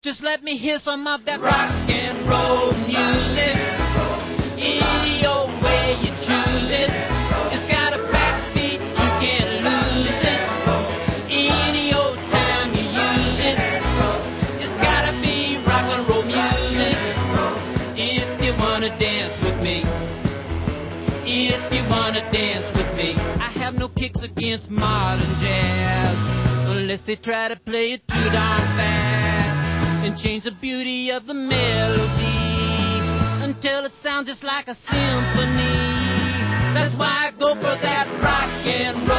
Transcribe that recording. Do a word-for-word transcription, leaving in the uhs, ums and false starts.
Just let me hear some of that rock and roll music. Any old way you choose it. It's got a backbeat, you can't lose it. Any old time you use it. It's gotta be rock and roll music. If you wanna dance with me. If you wanna dance with me. I have no kicks against modern jazz, unless they try to play it too darn fast and change the beauty of the melody until it sounds just like a symphony. That's why I go for that rock and roll.